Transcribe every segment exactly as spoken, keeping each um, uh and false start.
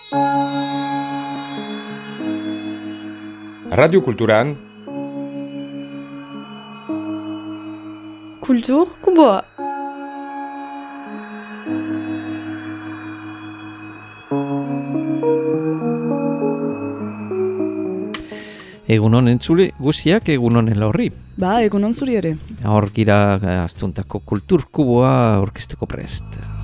Radio Kulturan Kultur Kuboa. Egunon entzule guziak, egunon elorri. Ba, egunon zuri ere. Hor gira astuntako Kultur Kuboa orkesteko prest.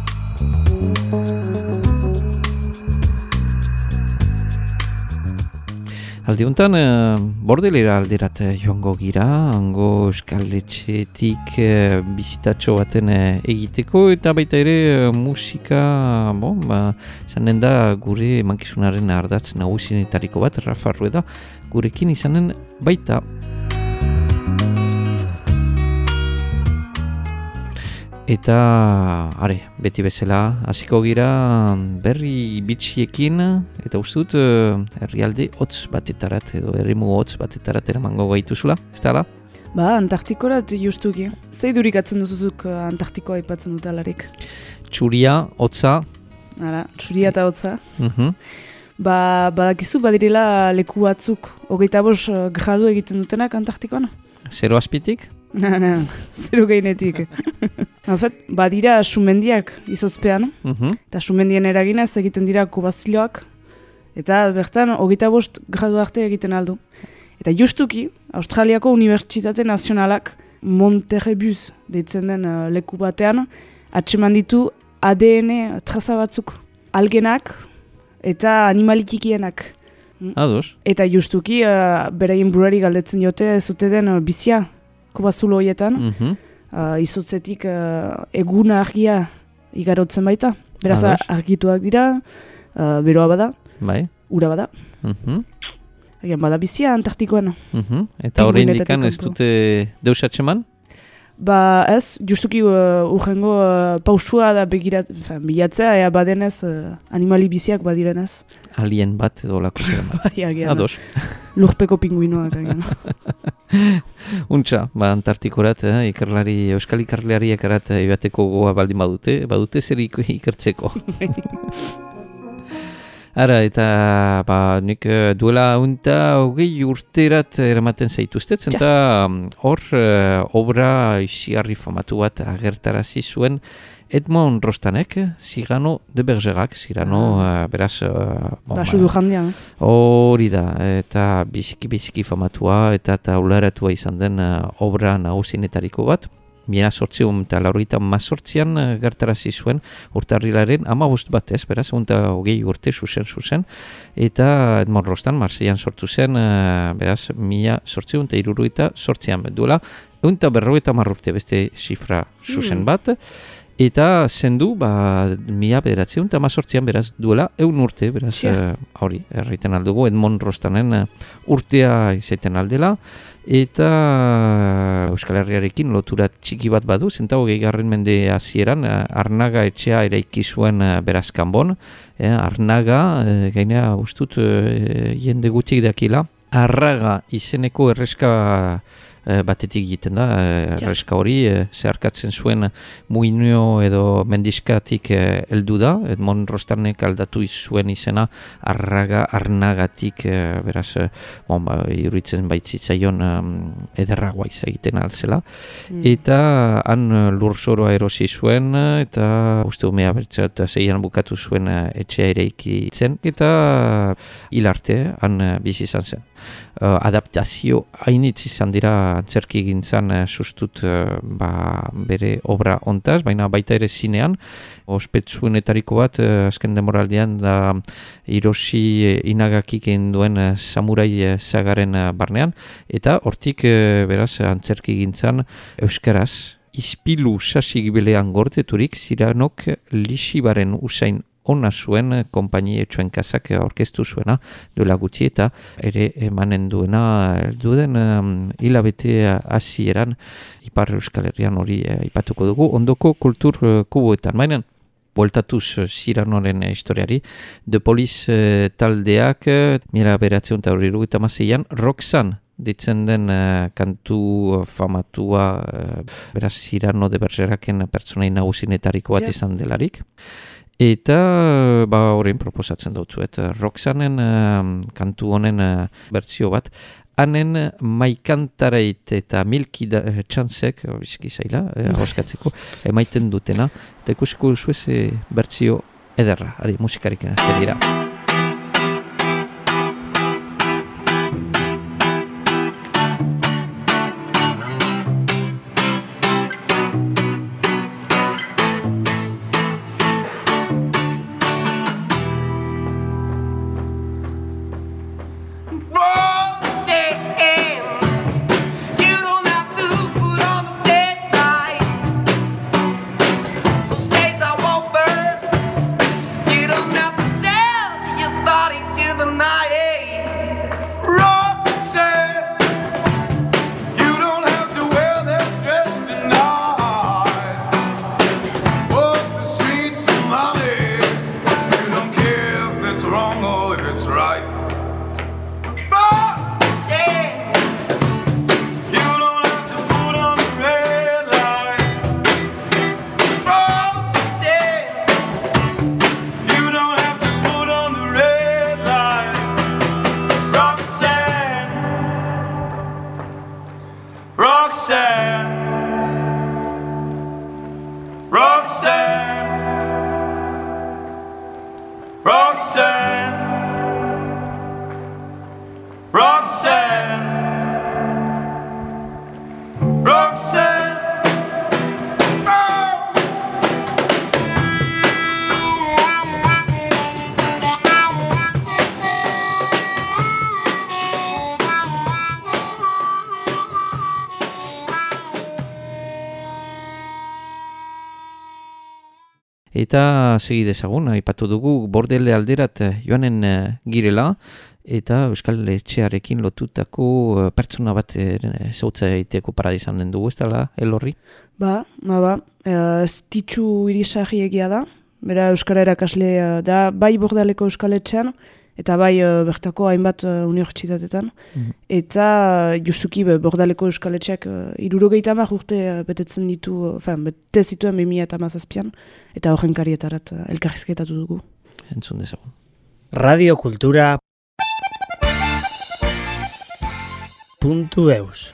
Aldiuntan, eh, bordelera alderat joango gira, hango eskaletxetik eh, bizitatxo baten eh, egiteko, eta baita ere eh, musika, bon, ba, izanen da gure mankizunaren ardatz nagusienetariko bat, Rafa Rueda, gurekin izanen baita. Eta, are, beti bezala, hasiko gira berri bitxiekin, eta uste dut, herrialde hotz batetarat, edo errimu hotz batetarat eramango gaituzula, ez da ala? Ba, Antartikorat justuki. Zeidurik atzen duzuzuk Antartikoa aipatzen dut alarik. Txuria, hotza. Hala, txuria eta hotza. Uh-huh. Ba, badakizu badirela leku batzuk, hogeita bost gradu egiten dutenak Antartikoan? Zero azpitik? Na, na, zero gainetik. Hafet, badira sumendiak izozpean, Uh-huh. eta sumendien eraginez egiten dira kubazioak, eta bertan hogeita bost gradu arte egiten aldu. Eta justuki, Australiako Unibertsitate Nazionalak Monterebus deitzen den uh, leku batean, atseman ditu A D N traza batzuk, algenak eta animalikikienak. Ados. Eta justuki, uh, beraien burari galdetzen diote zute den uh, bizia, kubazulo horietan, Uh-huh. uh, izotzetik uh, eguna argia igarotzen baita. Beraz, Ados. argituak dira, uh, beroa bada, Bai. ura bada. Uh-huh. Egan bada bizia Antartikoan. Uh-huh. Eta horrein Pinguinetatik dikan ez kanpo. dute deus atxeman? Ba ez, justuki uh, urrengo uh, pausua da begirat, fin, bilatzea, ea badenez uh, animali biziak badirenez. Alien bat edo lako zeren bat. Bai, agian. Ados. Lurpeko pinguinoak agian. Untxa, ba, Antartikorat, eh, ikerlari, euskal ikerlari ekarat ibateko goa baldin badute, badute zer ik- ikertzeko. Ara, eta ba, nik eh, duela unta hogei urterat eramaten zaituztet, eta mm, hor eh, obra isiarri famatu bat agertarazi zuen Edmond Rostanek, Cyrano de Bergerac, Cyrano, eh, beraz... eh, bon, Ba, sudu jandia. Hori da, eta biziki-biziki famatua eta taularatua izan den uh, obra nagusinetariko bat. Miena sortziun eta laurogita mazortzian uh, gertarazi zuen urtarrilaren amabost bat ez, beraz, unta hogei urte zuzen-zuzen. Eta Edmond Rostand, Marseillan sortu zen, uh, beraz, mila sortziun eta iruruita sortzian duela. Unta berrogeita marrurte beste xifra zuzen bat. Eta zendu, ba, mila bederatzeun eta mazortzian beraz duela eun urte, beraz, Txia. uh, hori, erraiten aldugu, Edmond Rostanen uh, urtea izaiten aldela, eta uh, Euskal Herriarekin lotura txiki bat badu, zenta hogei garren mende hasieran uh, Arnaga etxea eraiki zuen uh, beraz Kanbon, eh, Arnaga, uh, gainea ustut uh, jende gutxik dakila, Arraga izeneko erreska eh, batetik egiten da, eh, erreska hori, eh, zeharkatzen zuen muino edo mendiskatik eh, heldu da, Edmond Rostanek aldatu zuen izena Arraga Arnagatik, eh, beraz, eh, bon, ba, iruditzen baitzitzaion um, ederragoa egiten alzela, Mm. eta han eh, lurzoroa erosi zuen, eh, eta uste umea bertzat zeian bukatu zuen eh, etxea eraikitzen, eta hilarte han eh, bizi izan zen. Uh, adaptazio hainitz izan dira antzerki gintzan uh, sustut uh, ba, bere obra ontaz, baina baita ere zinean, ospetsuenetariko bat uh, azken demoraldian da Hiroshi uh, Inagakik egin duen uh, samurai uh, sagaren uh, barnean, eta hortik uh, beraz antzerki gintzan euskaraz, ispilu sasigibelean gordeturik Cyranok Lixibaren usain ona zuen konpainia etxoen kasak orkestu zuena duela gutxi eta ere emanen duena duden um, hilabete hasieran Ipar Euskal Herrian hori uh, ipatuko dugu ondoko kultur uh, kuboetan. Baina bueltatuz Cyranoren historiari, The Police uh, taldeak uh, mila beratzen eta hori ruguta mazeian Roxanne ditzen den uh, kantu famatua uh, beraz Cyrano de Bergeraken pertsonai nagusinetariko bat Ja. izan delarik. Eta ba horrein proposatzen dautzuet Roxanen uh, kantu honen uh, bertsio bat. Hanen maikantareit eta milki da, uh, txansek, bizki zaila, eh, ahoskatzeko, emaiten dutena. Eta ikusiko zuez eh, bertsio ederra, ari musikarekin azte dira. Eta segi dezagun, aipatu dugu Bordele alderat joanen girela eta Euskal Etxearekin lotutako pertsona bat zautza egiteko paradizan den dugu, ez dela, Elorri? Ba, ba, ba, ez ditxu irisarri egia da, bera Euskara erakasle da, bai Bordeleko Euskal Etxean, eta bai bertako hainbat unibertsitatetan, mm-hmm. eta justuki Bordaleko Euskal Etxeak hirurogeita hamar urte betetzen ditu, enfin, bete zituen bi mila hamazazpian, eta horren karietarat elkarrizketatu dugu. Entzun dezagun. Radio Kultura puntu eus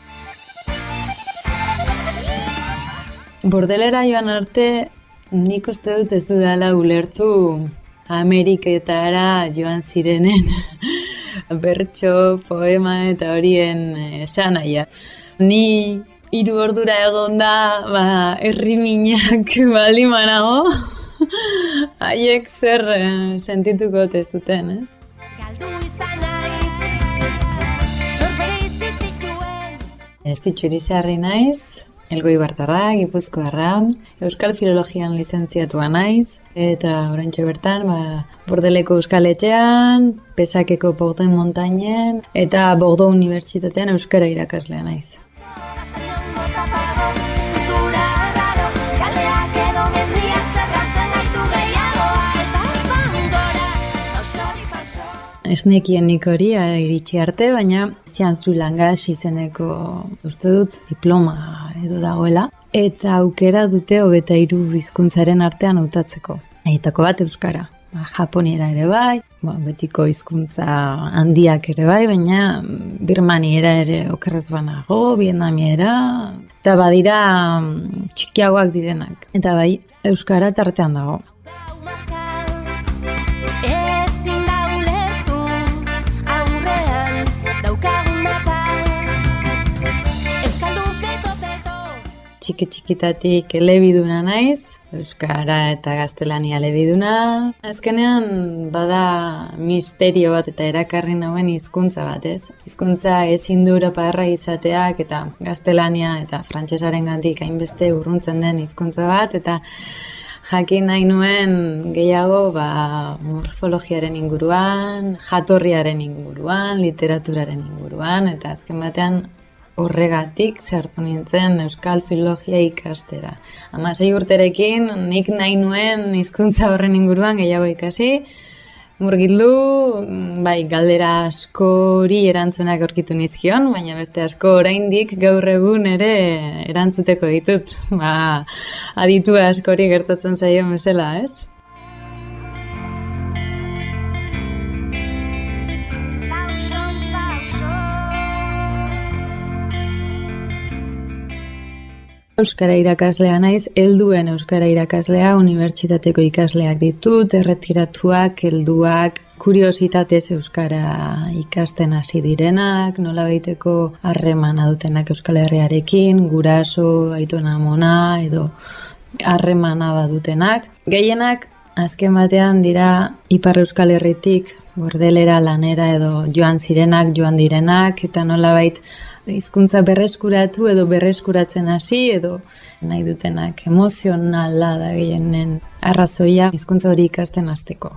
Bordelera joan arte, nik uste dut ez dudala ulertu Ameriketara joan zirenen bertso, poema eta horien esanahia. Ni hiru ordura egon da, ba, erriminak balimanago, haiek zer eh, sentituko ote zuten, ez? Ez ditxurizarri naiz, Elgoibartarra, Gipuzkoarra, Euskal Filologian lizentziatua naiz, eta oraintxe bertan, ba, Bordeleko Euskal Etxean, Pesakeko Porten Montañen, eta Bordeaux Unibertsitatean Euskara irakaslea naiz. Ez nekien nik hori iritsi arte, baina Sciences du Langage izeneko uste dut diploma edo dagoela. Eta aukera dute hogeita hiru hizkuntzaren artean hautatzeko. Aietako bat euskara. Ba, japoniera ere bai, ba, betiko hizkuntza handiak ere bai, baina birmaniera ere okerrez banago, vietnamiera, eta badira txikiagoak direnak. Eta bai, euskara tartean dago. Txiki-txikitatik elebiduna naiz, euskara eta gaztelania elebiduna. Azkenean bada misterio bat eta erakarri nauen hizkuntza bat, ez? Hizkuntza ezin du europarra izateak eta gaztelania eta frantsesarengandik hainbeste urruntzen den hizkuntza bat, eta jakin nahi nuen gehiago ba, morfologiaren inguruan, jatorriaren inguruan, literaturaren inguruan, eta azken batean horregatik sartu nintzen Euskal Filologia ikastera. Hamasei urterekin nik nahi nuen hizkuntza horren inguruan gehiago ikasi, murgildu, bai, galdera askori erantzunak aurkitu nizkion, baina beste asko oraindik gaur egun ere erantzuteko ditut. Ba, aditu askori gertatzen zaio bezala, ez? Euskara irakaslea naiz, helduen euskara irakaslea, unibertsitateko ikasleak ditut, erretiratuak, helduak, kuriositatez euskara ikasten hasi direnak, nola baiteko harremana dutenak Euskal Herriarekin, guraso, aitona amona edo harremana badutenak. Gehienak azken batean dira Ipar Euskal Herritik Bordelera, lanera edo joan zirenak, joan direnak, eta nolabait hizkuntza berreskuratu edo berreskuratzen hasi edo nahi dutenak emozionala da gehienen arrazoia hizkuntza hori ikasten hasteko.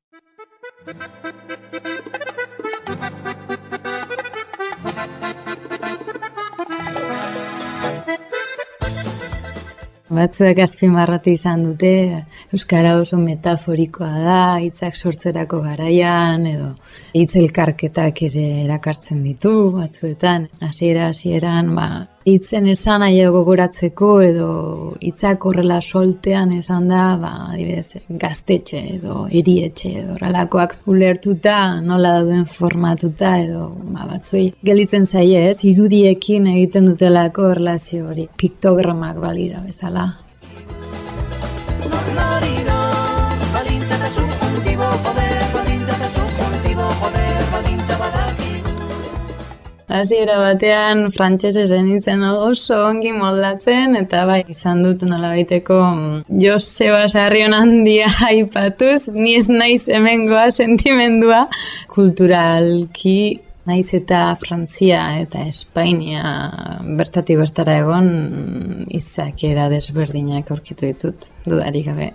Batzuek azpimarratu izan dute, euskara oso metaforikoa da, hitzak sortzerako garaian, edo hitz elkarketak ere erakartzen ditu, batzuetan. Hasiera hasieran, ba, hitzen esan nahi gogoratzeko, edo hitzak horrela soltean esan da, ba, adibidez, gaztetxe, edo erietxe, edo horrelakoak ulertuta, nola dauden formatuta, edo ba, batzuei gelditzen zaie, ez, irudiekin egiten dutelako erlazio hori, piktogramak balira bezala. Hasiera batean frantsesez nintzen oso ongi moldatzen, eta bai, izan dut nolabaiteko Joseba Sarrion handia aipatuz, ni ez naiz hemengoa sentimendua, kulturalki naiz eta Frantzia eta Espainia bertatik bertara egon izakiera desberdinak aurkitu ditut, dudarik gabe.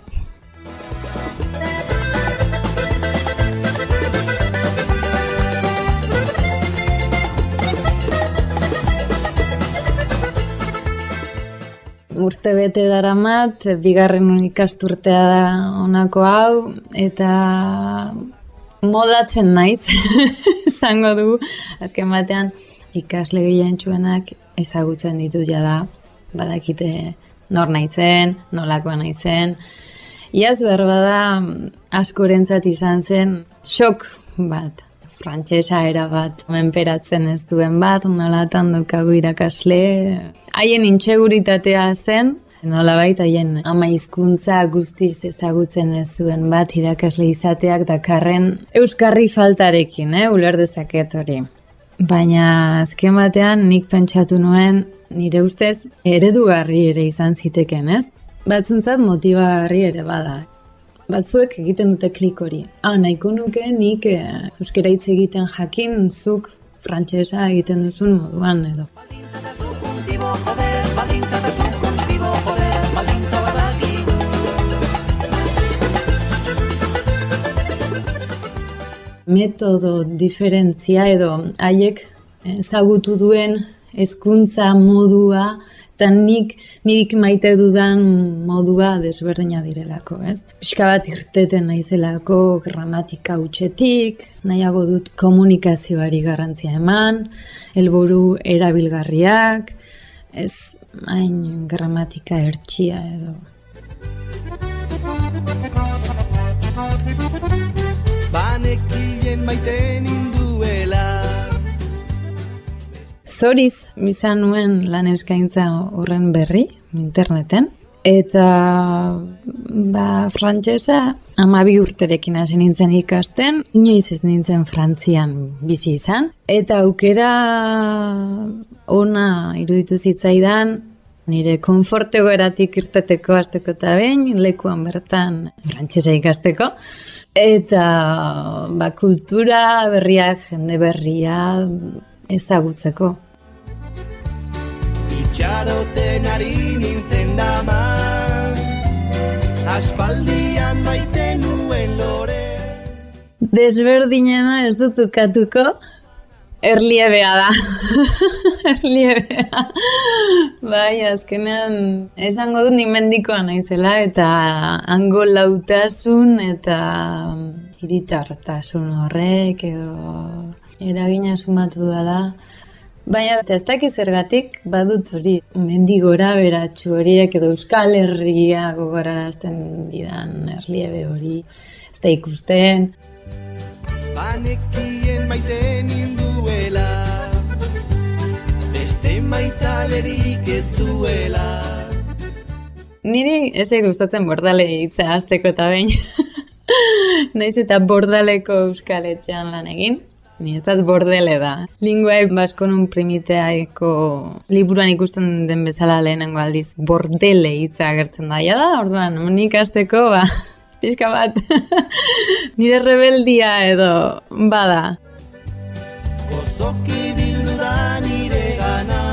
Urte bete daramat, bigarren ikasturtea da honako hau, eta modatzen naiz, esango dugu. Azken batean, ikasle gehientsuenak ezagutzen ditut jada, badakite nor naizen, nolakoa naizen. Iaz behar bada askorentzat izan zen šok bat. Frantsesa era bat, menperatzen ez duen bat, nolatan daukagu irakasle. Haien intseguritatea zen, nolabait haien ama hizkuntza guztiz ezagutzen ez zuen bat irakasle izateak dakarren euskarri faltarekin, eh, uler dezaket hori. Baina azken batean nik pentsatu nuen, nire ustez, eredugarri ere izan ziteken, ez? Batzuntzat motibagarri ere bada. Batzuek egiten dute klik hori. Ah, nahiko nuke nik eh, euskara hitz egiten jakin zuk frantsesa egiten duzun moduan edo. Metodo diferentzia edo haiek ezagutu duen hezkuntza modua eta nik, nik maite dudan modua desberdina direlako, ez? Pixka bat irteten naizelako gramatika hutsetik, nahiago dut komunikazioari garrantzia eman, helburu erabilgarriak, ez hain gramatika hertsia edo. Banekien maiten induela. Zoriz, izan nuen lan eskaintza horren berri, interneten, eta ba, frantsesa hamabi urterekin hasi nintzen ikasten, inoiz ez nintzen Frantzian bizi izan, eta aukera ona iruditu zitzaidan, nire konfortegoeratik irteteko hasteko eta behin, lekuan bertan frantsesa ikasteko, eta ba, kultura berriak, jende berria ezagutzeko. Itxaroten ari nintzen dama, aspaldian maite nuen lore. Desberdinena ez dut ukatuko, erliebea da. Erliebea. Bai, azkenean esango dut nimendikoa naizela, eta hango lautasun eta hiritartasun horrek edo eragina sumatu dela. Baina ez dakiz zergatik badut hori mendigora beratxu horiek edo Euskal Herria gogorarazten didan erliebe hori ez da ikusten. Banekien maiten induela, beste maitalerik etzuela. Niri ez zait gustatzen bordale hitza hasteko eta behin. Naiz eta bordaleko euskaletxean lan egin. Niretzat bordele da. Linguae baskonun primiteaeko liburuan ikusten den bezala lehenengo aldiz bordele hitza agertzen da. Ja da, orduan, nik hasteko, ba, pixka bat, nire rebeldia edo bada. Gozoki bildu da nire gana,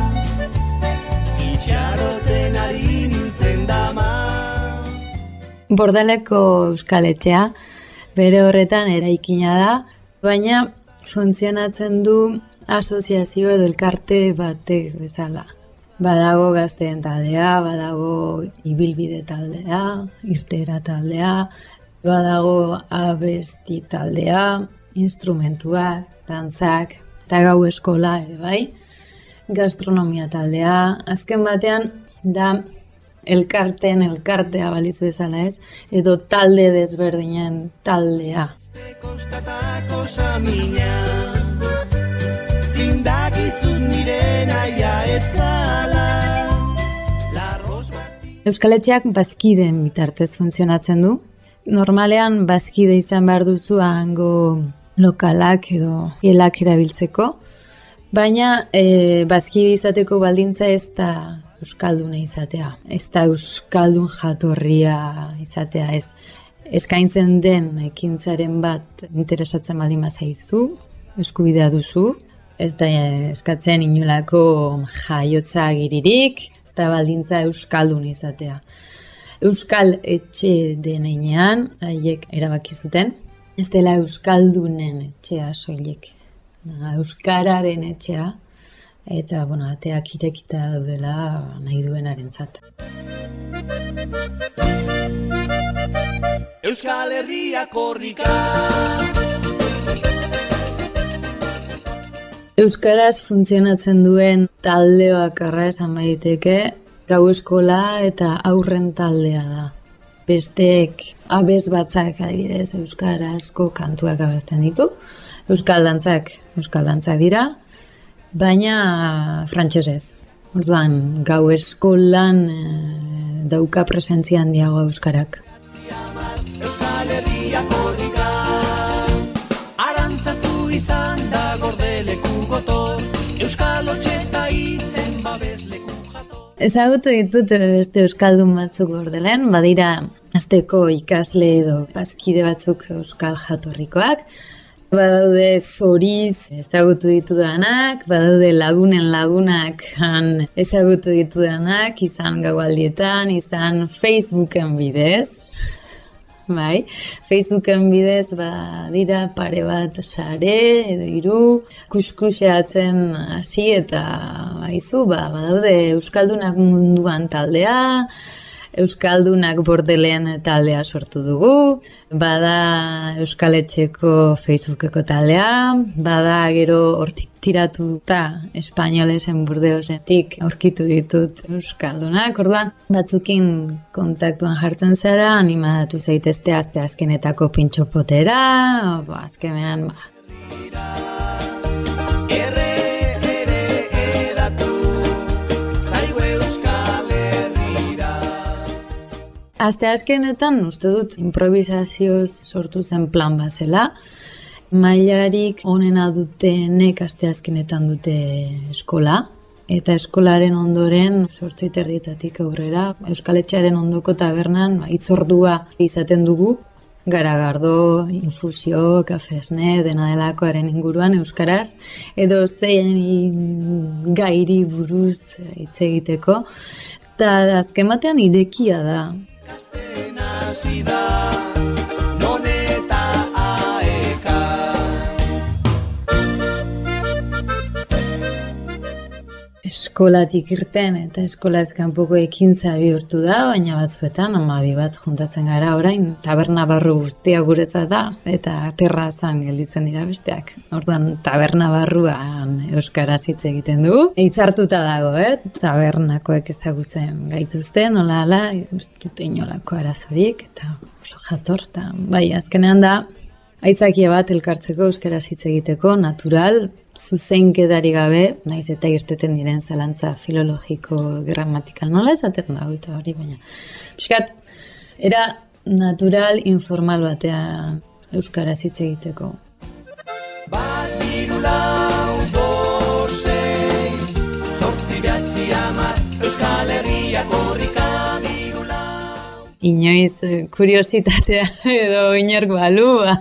itxaroten ari nintzen dama. Bordaleko euskaletxea, bere horretan eraikina da, baina funtzionatzen du asoziazio edo elkarte batek bezala. Badago gazteen taldea, badago ibilbide taldea, irtera taldea, badago abesti taldea, instrumentuak, dantzak, eta gau eskola ere bai, gastronomia taldea, azken batean da elkarteen elkartea baliz bezala ez, edo talde desberdinen taldea. Kostatako samina, zindakizun nire naia etzala. Euskaletxeak bazkideen bitartez funtzionatzen du. Normalean bazkide izan behar duzu hango lokalak edo hielak erabiltzeko, baina e, bazkide izateko baldintza ez da euskalduna izatea, ez da euskaldun jatorria izatea, ez eskaintzen den ekintzaren bat interesatzen baldin bazaizu, eskubidea duzu, ez da eskatzen inolako jaiotza agiririk, ez da baldintza euskaldun izatea. Euskal etxe denean, haiek erabaki zuten, ez dela euskaldunen etxea soilik, euskararen etxea, eta bueno, ateak irekita daudela nahi duenarentzat. Euskal Herria korrika. Euskaraz funtzionatzen duen talde bakarra esan baiteke, gau eskola eta aurren taldea da. Besteek abez batzak adibidez euskarazko kantuak abesten ditu. Euskal dantzak, euskal dantzak dira, baina frantsesez. Orduan, gau eskolan e, dauka presentzia handiago euskarak. Euskal Herria korrika, arantzazu izan da gordeleku gotor, Euskal Otxeta hitzen babesleku jator. Ezagutu ditut beste euskaldun batzuk gordelen, badira asteko ikasle edo bazkide batzuk euskal jatorrikoak, badaude zoriz ezagutu ditudanak, badaude lagunen lagunak han ezagutu ditudanak, izan gaualdietan, izan Facebooken bidez. Bai, Facebooken bidez badira pare bat sare edo hiru kuskuseatzen hasi eta baizu, ba, badaude euskaldunak munduan taldea, euskaldunak bordelean taldea sortu dugu, bada Euskaletxeko Facebookeko taldea, bada gero hortik tiratuta espainolesen Burdeosetik aurkitu ditut euskaldunak, orduan batzukin kontaktuan jartzen zara, animatu zaitezte azte azkenetako pintxopotera, ba, azkenean, ba. Aste azkenetan, uste dut, improvisazioz sortu zen plan bat zela. Mailarik onena dutenek aste azkenetan dute eskola. Eta eskolaren ondoren, zortzi terdietatik aurrera, Euskaletxearen ondoko tabernan hitzordua izaten dugu. Garagardo, infusio, kafesne, dena delakoaren inguruan euskaraz. Edo zein gairi buruz hitz egiteko. Eta azken batean irekia da. Non eta aeka. Eskolatik irten eta eskolaz kanpoko ekintza bihurtu da, baina batzuetan hamabi bat juntatzen gara orain, taberna barru guztia guretzat da, eta terrazan gelditzen dira besteak. Orduan taberna barruan euskaraz hitz egiten dugu. Hitzartuta dago, eh? Tabernakoek ezagutzen gaituzte, nola hala, ez dute inolako arazorik, eta oso jator, eta bai, azkenean da, aitzakia bat elkartzeko euskaraz hitz egiteko, natural, zuzenkedari gabe, naiz eta irteten diren zalantza filologiko, gramatikal, nola esaten da, eta hori baina. Piskat, era natural, informal batean euskaraz hitz egiteko. Bat hiru lau bosei, zortzi behatzi hamar, Euskal Herria korrika hiru lau. Inoiz kuriositatea edo inork balu, ba.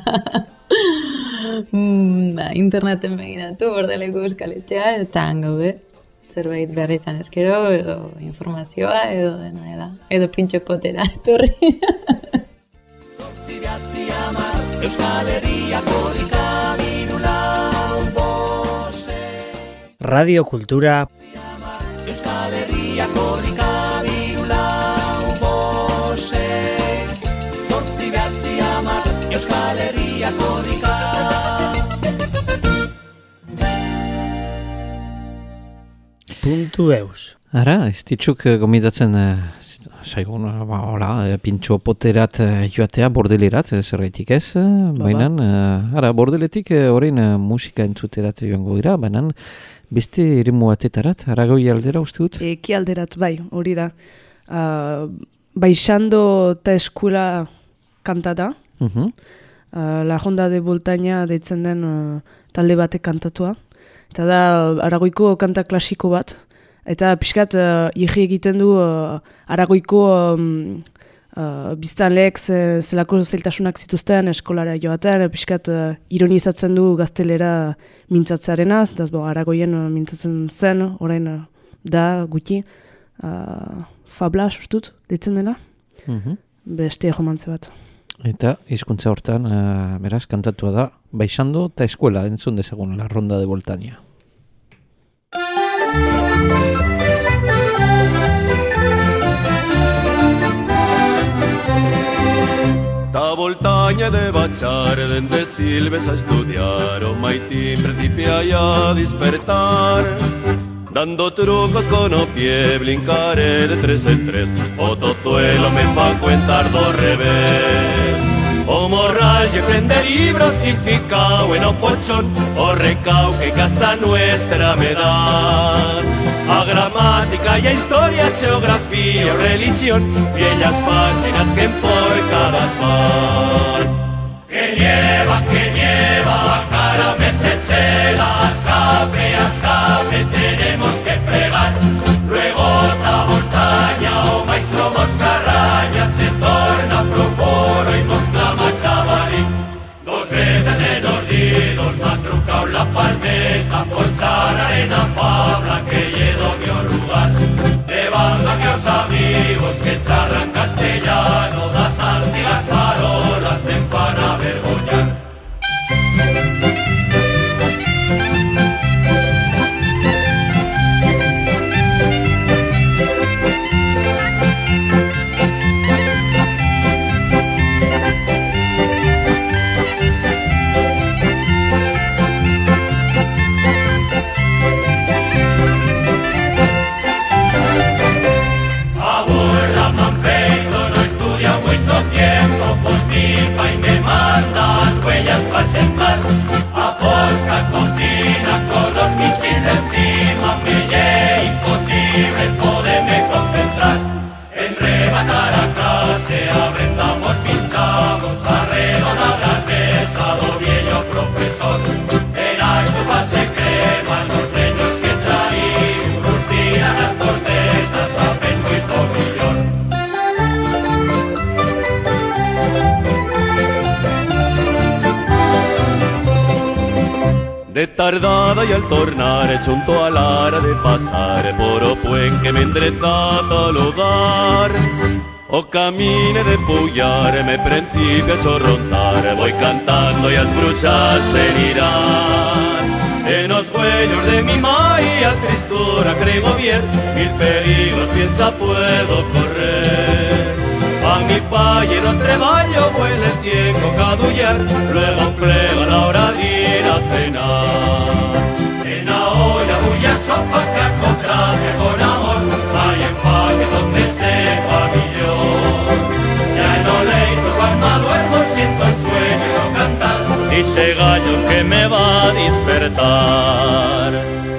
mm, ba, interneten begiratu, Bordeleko Euskal Etxea, eta han gaude. Zerbait behar izan ezkero, edo informazioa, edo dena dela, edo pintxo potera, etorri. Zortzi behatzi hamar, Euskal Herria korrika hiru lau bosei. Radio Kultura Euskal Herria korrika hiru lau bosei. Zortzi behatzi hamar, Euskal Herria korrika. puntu eus. Ara, ez ditzuk eh, gomidatzen eh, saigun, ba, hola, eh, pintxo poterat eh, joatea bordelerat, eh, zerraitik ez, eh, bainan, eh, ara, bordeletik eh, orain eh, musika entzuterat joango gira, bainan, beste eremu batetarat, aragoi aldera uste dut? Eki alderat, bai, hori da. Uh, baixando eta eskula kanta da. Uh-huh. Uh, La Ronda de Boltaña deitzen den uh, talde batek kantatua. Eta da Aragoiko kanta klasiko bat. Eta pixkat uh, irri egiten du uh, Aragoiko um, uh, biztanleek ze, zelako zailtasunak zituzten eskolara joaten, pixkat uh, ironizatzen du gaztelera mintzatzearenaz, eta bon, Aragoien uh, mintzatzen zen, orain uh, da gutxi, uh, fabla, sustut, deitzen dela, Uh-huh. beste romantze bat. Eta hizkuntza hortan, uh, beraz, kantatua da, baixando eta eskuela, entzun dezagun, La Ronda de Boltaña. Ta Boltaña de baixar dende Silves a estudiar, o maitín principia ya a despertar. Dando trucos con o pie, brincaré de tres en tres, o tozuelo me fa cuentar do revés. O morral lle prende libros significao en o pochón, o recao que casa nuestra me dan. A gramática y a historia, geografía o religión, y ellas páginas que en por cada van. Que lleva, que lleva, a cara me se chela, escape, escape, tenemos que plegar. Luego otra montaña, o maestro Moscarraña, se torna proforo y nos clama chavalín. Dos veces en los dedos, matrucao la palmeta, ponchar arena pabla, que lledo mi orugar. De banda que os amigos que charran castellano, das antiguas parolas, me van a vergoñar. A Posca cocina con los michis encima, me lle imposible poderme concentrar. En rematar a clase aprendamos, pinchamos, arredo la gran mesa do viejo profesor. Era estufa se creman los leños que traí, unos tiras las cortetas, saben muy poquillón. De tardada y al tornar junto a la hora de pasar por o puen que me endreza tal lugar. O camine de pullar, me principio a chorrontar, voy cantando y las bruchas venirán. En los huellos de mi maía tristura creo bien, mil peligros piensa puedo correr. A mi payero treballo huele el tiempo cadullar, luego plega la hora de ir a cenar. En la olla bulla sopa que encontraste con amor, hay empaques donde sepa millón. Ya en lo leito cuando duermo siento en sueños o cantar, ese gallo que me va a despertar.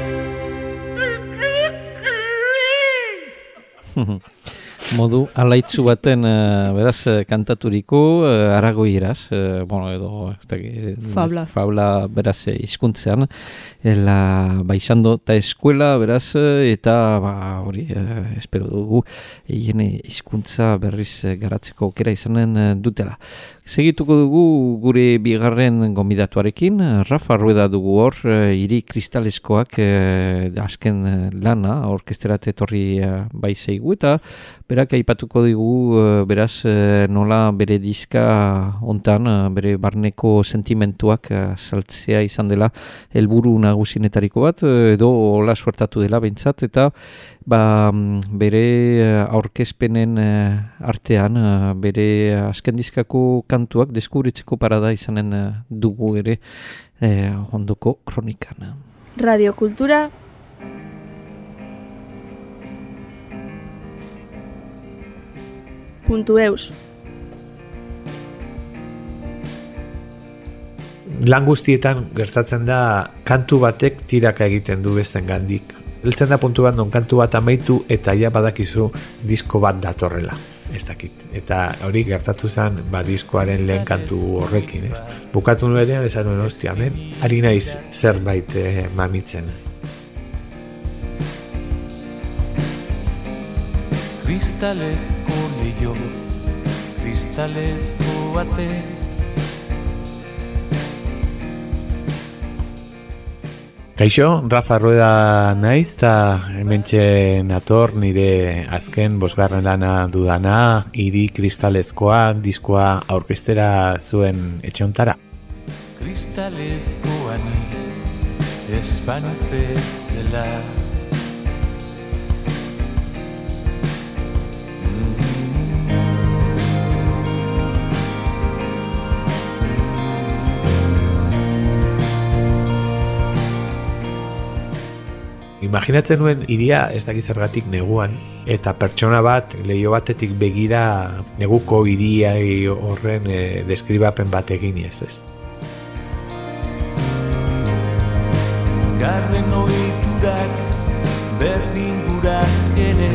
Modu alaitzu baten, uh, beraz, uh, kantaturiko uh, aragoieraz, uh, bueno, edo, ez dakit, Fabla. Fabla, beraz, uh, hizkuntzean, la baixando eta eskuela, beraz, uh, eta, ba, hori, uh, espero dugu, hien hizkuntza berriz uh, garatzeko aukera izanen uh, dutela. Segituko dugu gure bigarren gonbidatuarekin, Rafa Rueda dugu hor, uh, hiri kristaleskoak uh, azken uh, lana, orkesterat etorri uh, bai zeigu, eta berak aipatuko digu, uh, beraz, uh, nola bere diska hontan, uh, bere barneko sentimentuak uh, saltzea izan dela helburu nagusinetariko bat, uh, edo hola suertatu dela behintzat, eta ba, bere uh, aurkezpenen uh, artean, uh, bere uh, azken diskako kantuak deskubritzeko parada izanen uh, dugu ere uh, ondoko kronikan. Radio Kultura puntu eus. Lan guztietan gertatzen da kantu batek tiraka egiten du besten gandik. Heltzen da puntu bat non kantu bat amaitu eta ja badakizu disko bat datorrela. Ez dakit. Eta hori gertatu zen ba, diskoaren lehen kantu horrekin. Ez? Bukatu nuenean esan nuen ostia, men, ari naiz zerbait eh, mamitzen. Kristalezko leio, kristalezko bate. Kaixo, Rafa Rueda naiz, eta hementxe nator nire azken bosgarren lana dudana, hiri kristalezkoa, diskoa aurkestera zuen etxontara. Kristalezkoa ni, espanitz bezala. Imaginatzen nuen iria ez dakiz zergatik neguan, eta pertsona bat leiho batetik begira neguko iria horren e, deskribapen bat egin ez ez. Garden ohiturak berdin gurak ere,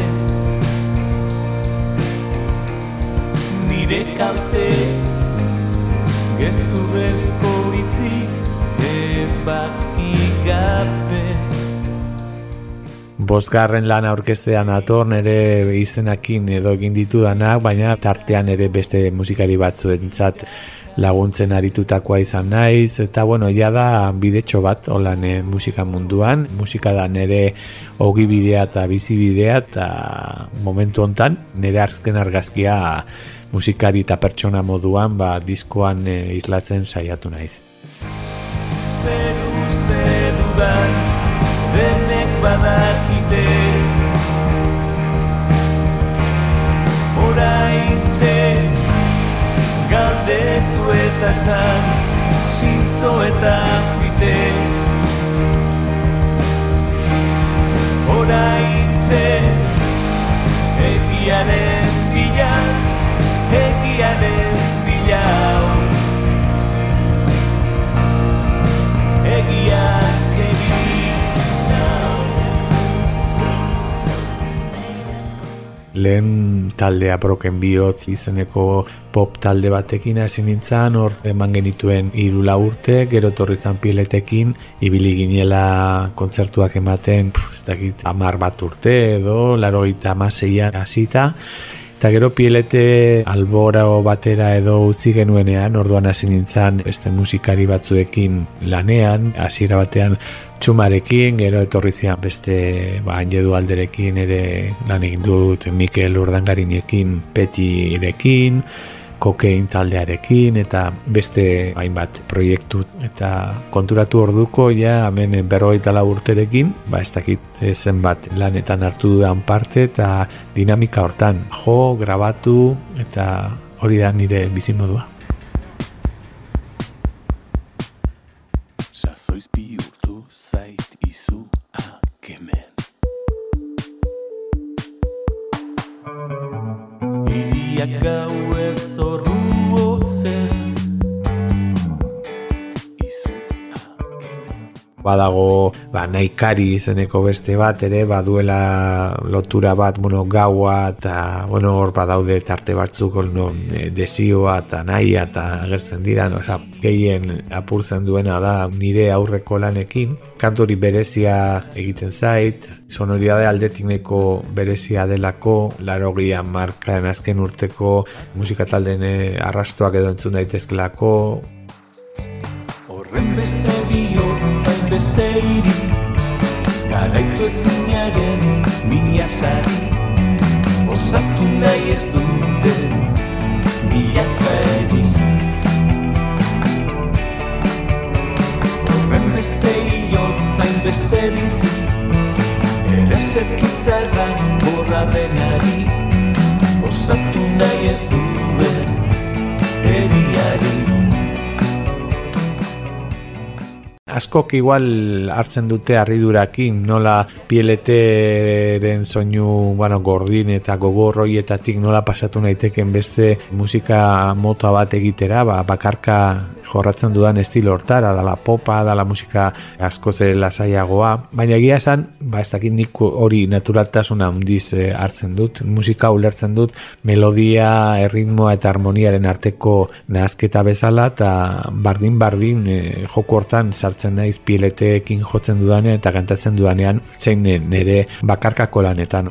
nire kalte gezurrezko hitzik ebakigabe. Bosgarren lan aurkestean ator nere izenakin edo egin ditudanak, baina tartean ere beste musikari batzuentzat laguntzen aritutakoa izan naiz, eta bueno, ja da bidetxo bat holan e, musika munduan, musika da nere ogibidea eta bizibidea, eta momentu hontan nere azken argazkia musikari eta pertsona moduan ba, diskoan e, islatzen saiatu naiz. Zer uste dudan denek badakite, oraintxe galdetu eta zan, zintzo eta fite. Oraintxe egiaren bila, egiaren bila, egiak egin. Lehen taldea Broken Bihotz izeneko pop talde batekin hasi nintzen, hor eman genituen hiru lau urte, gero etorri zan Pieletekin, ibili ginela kontzertuak ematen, ez dakit, hamar bat urte edo, laurogeita hamaseian hasita, eta gero Pielete albora batera edo utzi genuenean, orduan hasi nintzen beste musikari batzuekin lanean, hasiera batean Txumarekin, gero etorri zian beste ba, Anjedu Alderekin ere lan egin dut, Mikel Urdangarinekin, Petirekin, Kokein taldearekin, eta beste hainbat proiektu, eta konturatu orduko, ja, hemen berrogeita lau urterekin, ba, ez dakit zenbat lanetan hartu dudan parte, eta dinamika hortan, jo, grabatu, eta hori da nire bizimodua. Sazoiz bihurtu zait izu akemen. Iriak gau ez horru zen, Badago ba, Naikari izeneko beste bat ere, baduela lotura bat, bueno, gaua eta, bueno, hor badaude tarte batzuk, no, desioa eta naia eta agertzen dira, no, oza, gehien apurtzen duena da nire aurreko lanekin. Kantori berezia egiten zait, sonoridade aldetik nahiko berezia delako, larogia markaen azken urteko musika taldeen arrastoak edo entzun daitezkelako. Horren beste bihotz zain beste hiri, garaitu ezinaren mina sari, osatu nahi ez duten milaka eri. Horren beste bihotz zain beste bizi, ere zerkitzarrak borra denari, osatu nahi ez duen eriari. Askok igual hartzen dute harridurakin, nola pieleteren soinu, bueno, gordin eta gogor hoietatik nola pasatu naiteken beste musika mota bat egitera, ba, bakarka jorratzen dudan estilo hortara, dala popa, dala musika askoz lasaiagoa, baina egia esan, ba, ez dakit nik hori naturaltasuna handiz eh, hartzen dut, musika ulertzen dut, melodia, erritmoa eta harmoniaren arteko nahasketa bezala, eta bardin-bardin eh, joko hortan sartzen naiz pieleteekin jotzen dudanean eta kantatzen dudanean, zein nire bakarkako lanetan.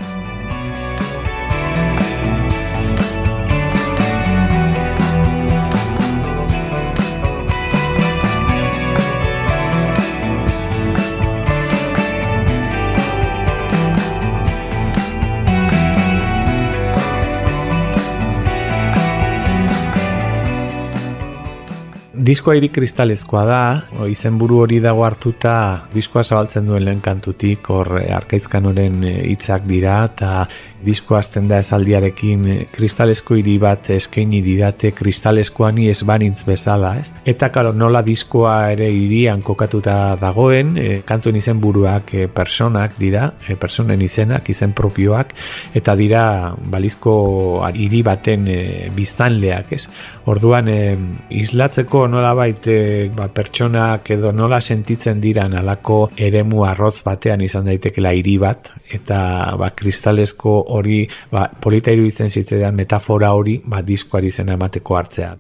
Diskoa hiri kristalezkoa da, izenburu hori dago hartuta diskoa zabaltzen duen lehen kantutik, hor Arkaitzkanoren hitzak dira, eta diskoa hasten da esaldiarekin kristalezko hiri bat eskaini didate kristalezkoani ez banintz bezala, ez? Eta karo, nola diskoa ere hirian kokatuta dagoen, e, kantuen izenburuak e, personak dira, e, personen izenak, izen propioak, eta dira balizko hiri baten e, biztanleak, ez? Orduan, e, islatzeko nola baite ba, pertsonak edo nola sentitzen diran alako eremu arrotz batean izan daitekela hiri bat, eta ba, kristalezko hori ba, polita iruditzen zitzaidan metafora hori ba, diskoari izena emateko hartzea.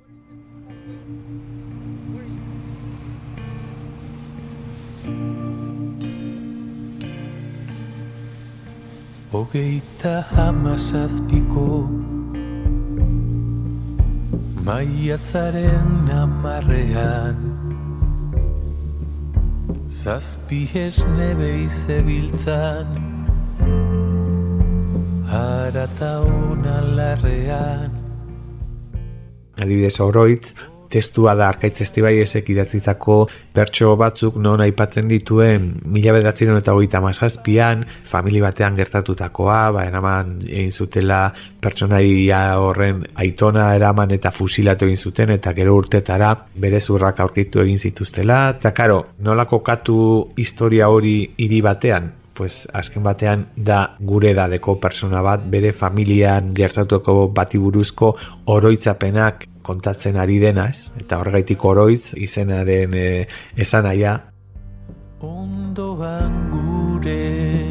Hogeita hamazazpiko maiatzaren amarrean, zazpi esne beizebiltzan, harata ona larrean. Adibidez, Oroitz, testua da Arkaitz Estibaiesek idatzitako bertso batzuk non aipatzen dituen mila bederatziehun eta hogeita hamazazpian familia batean gertatutakoa, ba, eraman egin zutela pertsonaia horren aitona eraman eta fusilatu egin zuten, eta gero urtetara bere zurrak aurkitu egin zituztela, eta karo, nola kokatu historia hori hiri batean? Pues azken batean da gure edadeko pertsona bat, bere familian gertatuko bati buruzko oroitzapenak kontatzen ari dena, ez? Eta horregaitik Oroitz izenaren e, esanaia. Ondoan gure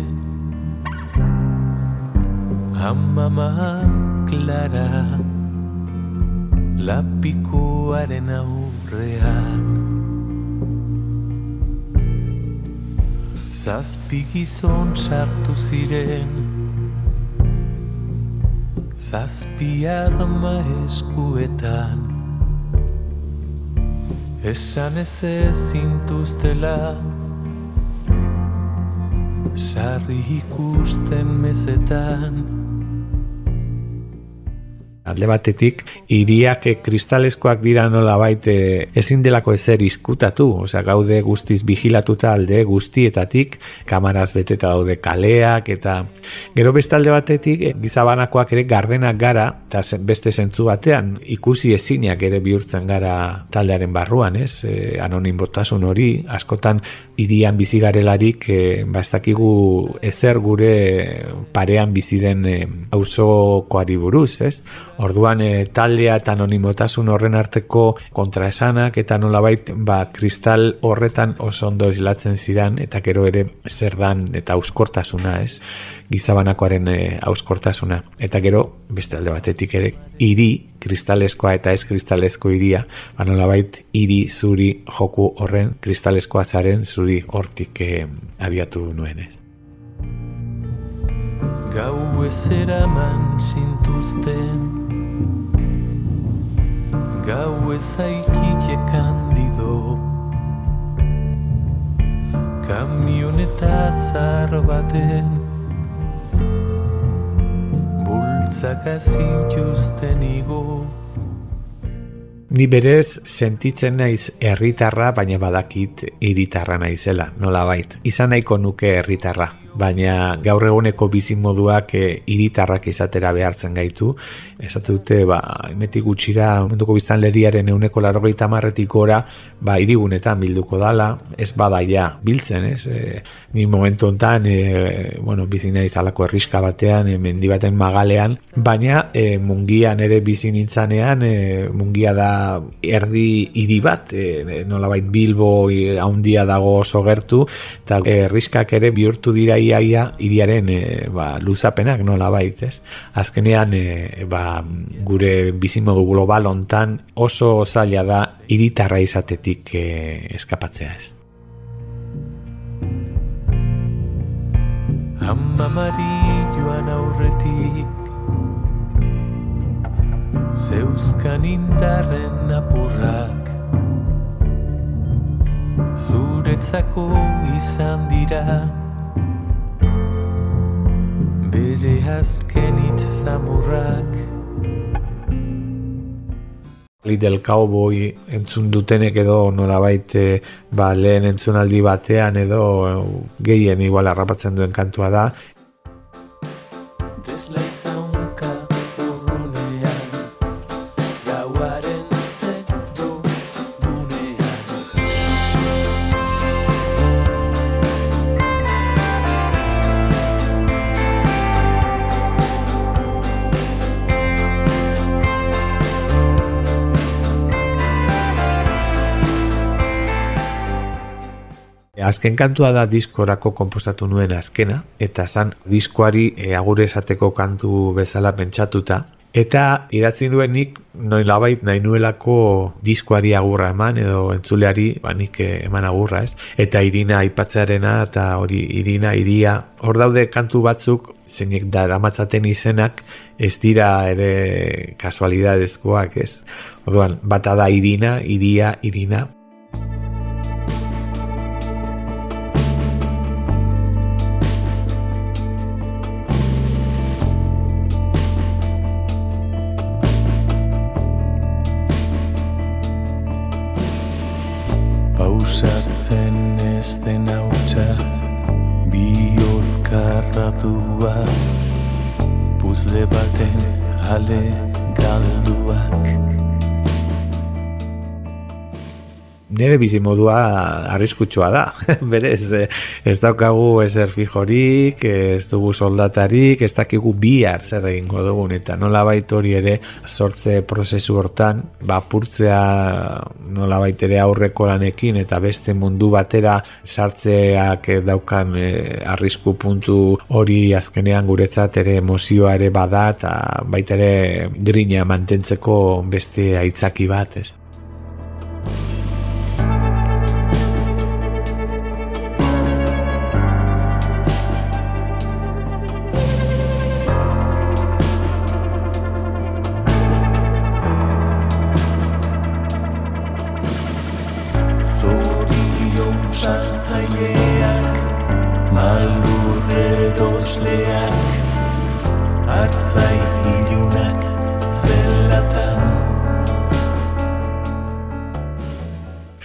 amama Clara, lapikuaren aurrean, zazpi gizon sartu ziren, zazpi arma eskuetan, esan ez ezintuztela, sarri ikusten mezetan. Alde batetik, hiriak kristalezkoak dira nolabait ezin delako ezer izkutatu, osea gaude guztiz vigilatuta alde guztietatik, kamaraz beteta daude kaleak, eta gero beste alde batetik, gizabanakoak ere gardenak gara, eta beste zentzu batean, ikusi ezinak ere bihurtzen gara taldearen barruan, ez? E, anonimotasun hori, askotan hirian bizi garelarik e, ba ez dakigu ezer gure parean bizi den e, auzokoari buruz, ez? Orduan e, taldea eta anonimotasun horren arteko kontraesanak eta nolabait ba kristal horretan oso ondo islatzen ziran eta gero ere zer dan eta auskortasuna, ez? Gizabanakoaren e, auskortasuna. Eta gero, beste alde batetik ere, hiri kristaleskoa eta ez kristalezko hiria, ba nolabait hiri zuri joku horren kristaleskoa zaren zuri hortik e, abiatu nuenez. Gau ez eraman zintuzten, gau ez aikike kandido, kamioneta zar baten, bultzaka zintuzten igo. Ni berez sentitzen naiz herritarra, baina badakit hiritarra naizela, nolabait. Izan nahiko nuke herritarra, baina gaur eguneko bizimoduak hiritarrak izatera behartzen gaitu. Esate dute, ba, emetik gutxira, momentuko biztanleriaren euneko laurogeita hamarretik gora, ba, hirigunetan bilduko dala, ez badaia biltzen, ez? E, ni momentu hontan, e, bueno, bizi naiz halako herriska batean, e, mendi baten magalean, baina e, mungian ere bizi nintzanean, e, mungia da erdi hiri bat, e, nolabait Bilbo e, haundia dago oso gertu, eta herriskak ere bihurtu dira iaia hiriaren e, ba, luzapenak nolabait, ez? Azkenean, e, ba, gure bizimodu global hontan oso zaila da hiritarra izatetik e, eskapatzea, ez? Amamari joan aurretik, zeuzkan indarren apurrak, zuretzako izan dira, bere azken hitz zamurrak. Little Cowboy entzun dutenek edo nolabait e, ba, lehen entzunaldi batean edo e, gehien igual harrapatzen duen kantua da. Azken kantua da diskorako konpostatu nuen azkena, eta zan diskoari e, agur esateko kantu bezala pentsatuta, eta idatzi duenik nolabait nahi nuelako diskoari agurra eman, edo entzuleari ba, nik eman agurra, ez? Eta Irina aipatzearena, eta hori Irina, Iria, hor daude kantu batzuk, zeinek daramatzaten izenak, ez dira ere kasualidadezkoak, ez? Orduan, bata da Irina, Iria, Irina. Pausatzen ez den hautsa, bihotz karratua, puzle baten ale galduak. Nere bizimodua arriskutsua da, berez, ez daukagu ezer fijorik, ez dugu soldatarik, ez dakigu bihar zer egingo dugun, eta nolabait hori ere sortze prozesu hortan, bapurtzea nolabait ere aurreko lanekin, eta beste mundu batera sartzeak daukan eh, arrisku puntu hori azkenean guretzat ere emozioa ere bada, eta baita ere grina mantentzeko beste aitzaki bat, ez?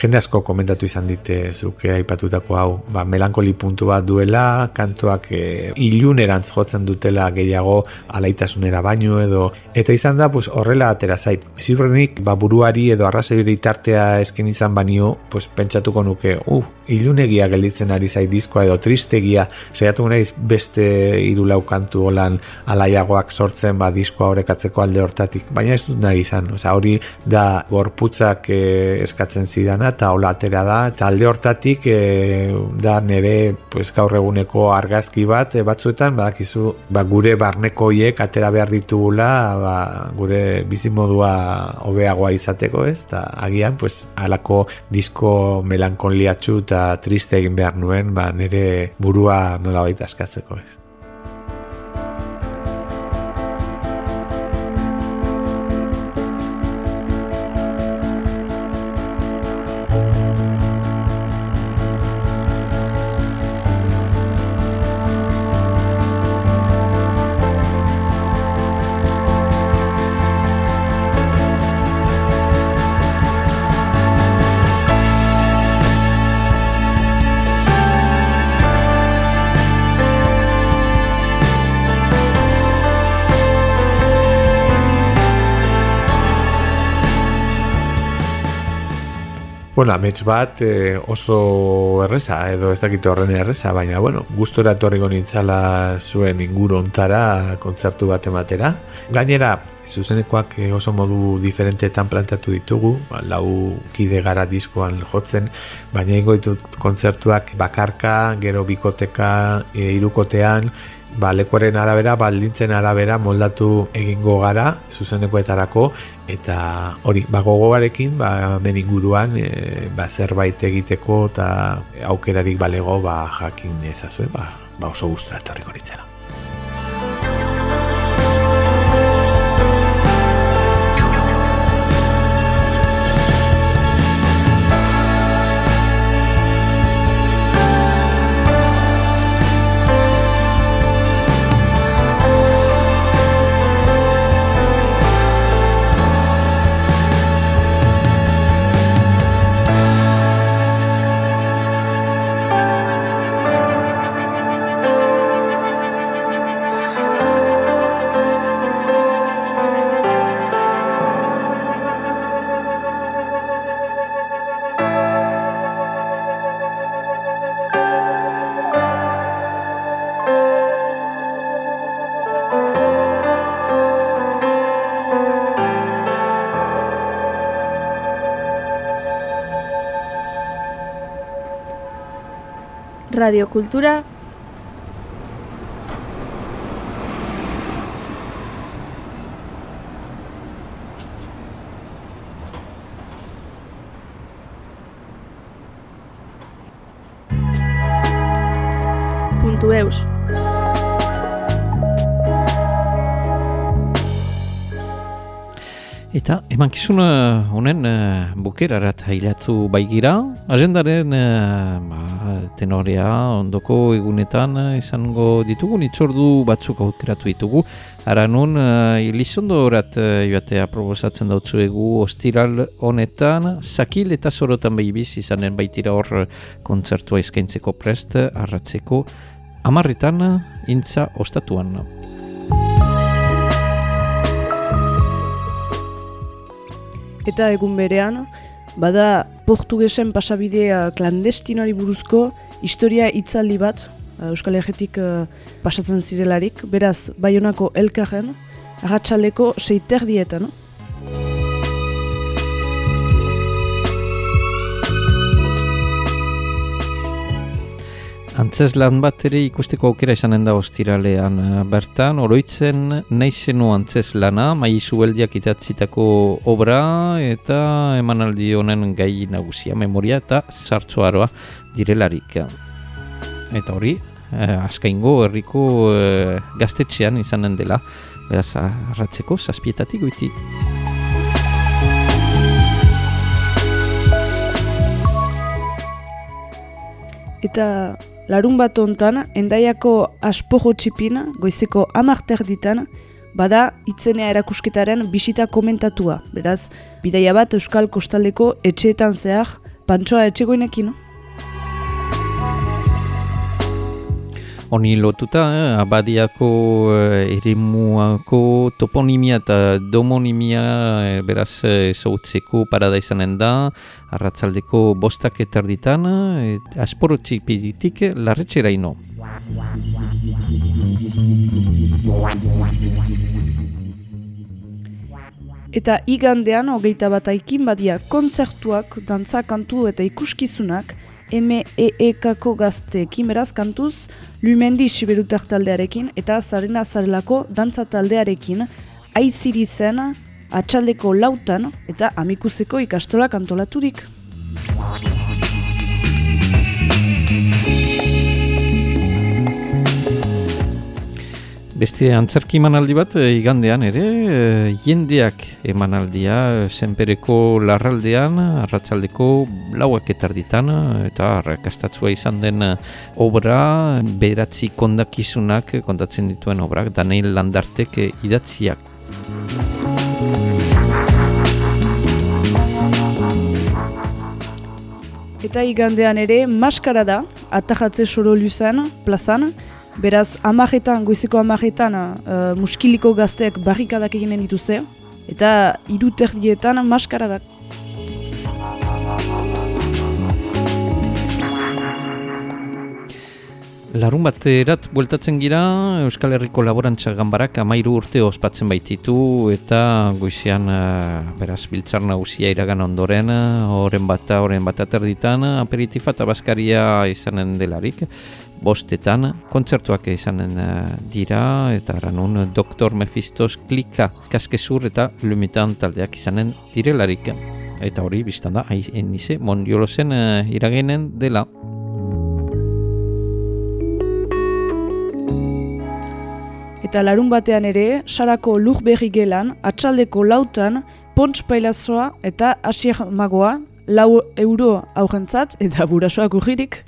jende asko komentatu izan dite zuke aipatutako hau, ba, melankoli puntu bat duela, kantuak e, ilunerantz jotzen dutela gehiago alaitasunera baino edo, eta izan da pues, horrela atera zait. Ziurrenik ba, buruari edo arrazoiri tartea esken izan banio, pues, pentsatuko nuke, uh, ilunegia gelditzen ari zait diskoa edo tristegia, saiatu naiz beste hiru lau kantu holan alaiagoak sortzen ba, diskoa horrekatzeko alde hortatik, baina ez dut nahi izan, osea, hori da gorputzak e, eskatzen zidana eta hola atera da, eta alde hortatik e, da nire pues, gaur eguneko argazki bat e, batzuetan badakizu ba, gure barneko hiek atera behar ditugula ba, gure bizimodua hobeagoa izateko ez, eta agian pues, alako disko melankoliatxu eta triste egin behar nuen ba, nire burua nolabait askatzeko ez. Bueno, amets bat eh, oso erresa, edo ez dakit horren erresa, baina, bueno, gustora etorriko nintzala zuen inguru ontara kontzertu bat ematera. Gainera, zuzenekoak oso modu diferenteetan plantatu ditugu, ba, lau kide gara diskoan jotzen, baina ingo ditut kontzertuak bakarka, gero bikoteka, e, hirukotean, ba, lekuaren arabera, baldintzen arabera moldatu egingo gara zuzenekoetarako, eta hori, ba, gogoarekin, ba, hemen inguruan, e, ba, zerbait egiteko eta aukerarik balego, ba, jakin ezazue, ba, ba oso gustura etorriko nitzela. Radio Kultura puntu eus. Eta emankizun honen uh, bukerarat hailatu baigira, agendaren uh, ba, tenorea ondoko egunetan uh, izango ditugu, itzordu batzuk aukeratu ditugu, ara nun uh, Elizondo horat uh, joatea proposatzen dautzuegu ostiral honetan, Sakil eta Sorotan behibiz izanen baitira hor kontzertua eskaintzeko prest, arratzeko amarritan intza ostatuan. Eta egun berean, bada portugesen pasabidea klandestinari buruzko historia hitzaldi bat, Euskal Herritik uh, pasatzen zirelarik, beraz, Baionako elkarren, arratsaldeko seiterdietan. Antzeslan bat ere ikusteko aukera izanen da ostiralean bertan, oroitzen naizenu antzeslana, Maizu Beldiak idatzitako obra eta emanaldi honen gai nagusia, memoria eta sartzoaroa direlarik. Eta hori, eh, Azkaingo herriko eh, gaztetxean izanen dela, beraz arratzeko zazpietatik goiti. Eta larun bat hontan, Hendaiako Aspojo txipin, goizeko hamarter ditan, bada itzenea erakusketaren bisita komentatua. Beraz, bidaia bat Euskal Kostaldeko etxeetan zehar Pantsoa Etxegoinekin. Honi lotuta, eh, Abadiako eh, eremuako toponimia eta domonimia eh, beraz ezagutzeko parada izanen da, arratzaldeko bostak etarditan, eh, asporo txipiditik larretxeraino. Eta igandean, hogeita bat aikin badia kontzertuak, dantza, kantu eta ikuskizunak, M E E K-ko gazteekin beraz kantuz, Lumendi Siberutar taldearekin eta Zarena Zarelako dantza taldearekin, aiziri zen, atxaldeko lautan eta amikuzeko ikastolak antolaturik. Beste antzerki emanaldi bat igandean ere, jendeak emanaldia senpereko larraldean, arratzaldeko lauak etarditan, eta arrakastatzua izan den obra, bederatzi kondakizunak kontatzen dituen obrak, Daniel Landartek idatziak. Eta igandean ere, maskara da, atajatze soro luzan, plazan, beraz, amaretan, goizeko amaretan, uh, muskiliko gazteek barrikadak eginen dituzte, eta hiru terdietan maskaradak. Larun baterat bueltatzen gira, Euskal Herriko Laborantza Ganbarak amairu urte ospatzen baititu eta goizean beraz biltzar nagusia iragan ondoren, oren bata, oren bata terditan, aperitifat abaskaria izanen delarik, bostetan, kontzertuak izanen dira eta ranun doktor Mephistos Klika Kaskezur eta Lumitan taldeak izanen direlarik. Eta hori biztan da, hain nize, Mondiolosen iragenen dela. Eta larun batean ere, Sarako Lurberri gelan, atxaldeko lautan, Pontx Pailazoa eta Asier Magoa, lau euro aurrentzat eta burasoak urririk.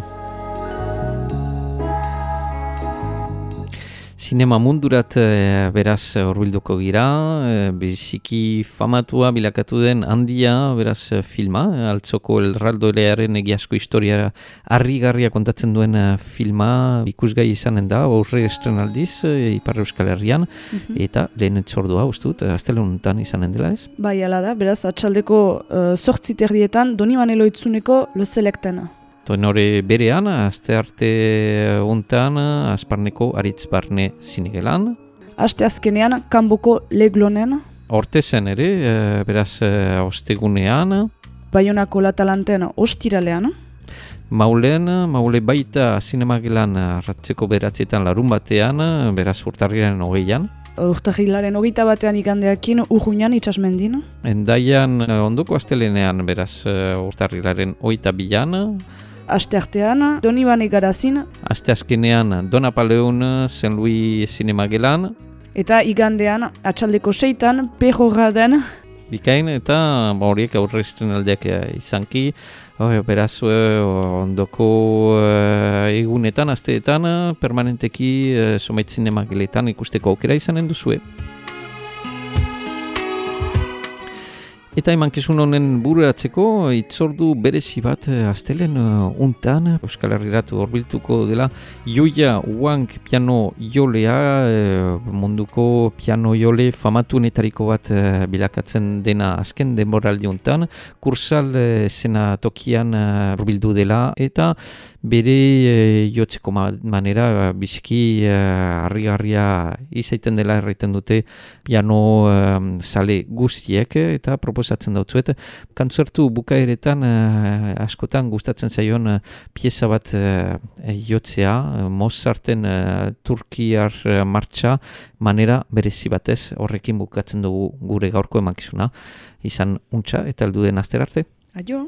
Zinema mundurat e, beraz horbilduko gira, e, biziki famatua bilakatu den handia beraz filma, e, altzoko Elraldo elearen egiazko historiara harrigarria kontatzen duen e, filma ikusgai izanen da, aurre estrenaldiz e, Ipar Euskal Herrian, mm-hmm. eta lehen etzordua ustut, astele honetan izanen dela ez? Bai, ala da, beraz atxaldeko uh, sortzi terdietan Doniban Eloitzuneko Loselekten. Toen hori berean, aste arte hontan, Asparneko Aritz Barne zinegelan. Aste azkenean, Kanboko Leglonen. Hortezen ere, beraz, ostegunean. Baionako Latalanten ostiralean. Maulen, Maule baita zinemagelan ratzeko beratzietan larun batean, beraz urtarriaren hogeian. Urtarrilaren hogeita batean igandeakin urruñan itxasmendin. Endaian ondoko astelenean, beraz urtarrilaren hogeita bilan. Aste artean, Donibane garazin. Aste azkenean, Donapaleun, Saint Louis Zinemagelan. Eta igandean, atxaldeko seitan, Perro Raden. Bikain, eta horiek aurre estrenaldiak izanki. Oh, beraz, ondoko uh, egunetan, asteetan, permanenteki uh, Somait Zinemageletan ikusteko aukera izanen duzue. Eta emankizun honen bururatzeko itzordu berezi bat astelen uh, untan Euskal Herriratu horbiltuko dela Joia Wang piano jolea, uh, munduko piano jole famatunetariko bat uh, bilakatzen dena azken denboraldi untan, kursal uh, zena tokian uh, horbildu dela eta bere uh, jotzeko ma- manera uh, biziki uh, harrigarria izaiten dela erraiten dute piano uh, sale guztiek eta proposatzen dautzuet. Kontzertu bukaeretan uh, askotan gustatzen zaion uh, pieza bat uh, jotzea, uh, Mozarten uh, Turkiar uh, martxa manera berezi batez horrekin bukatzen dugu gure gaurko emankizuna. Izan untxa eta heldu den aster arte. Aio!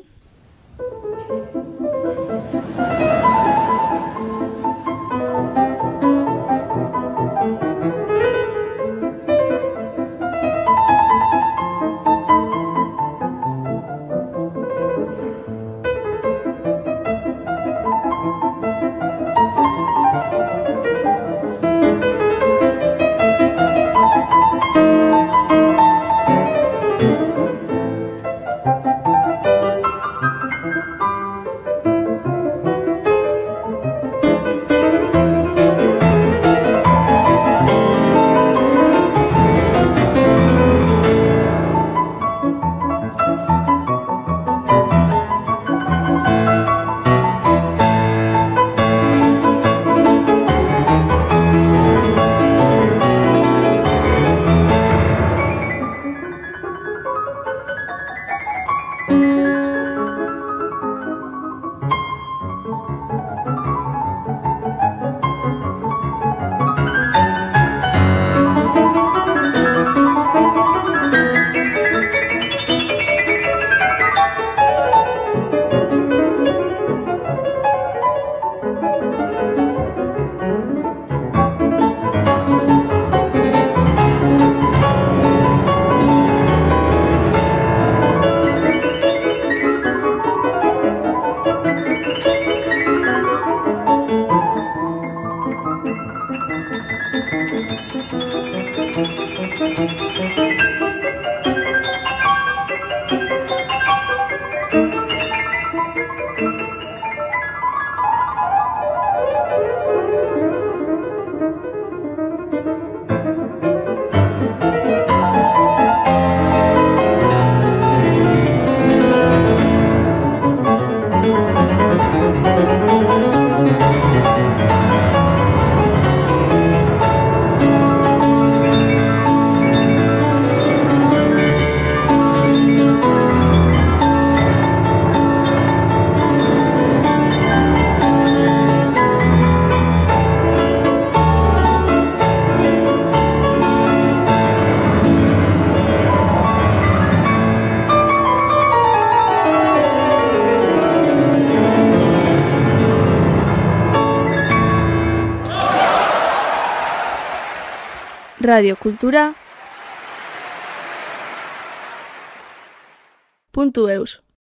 Radio Kultura puntu eus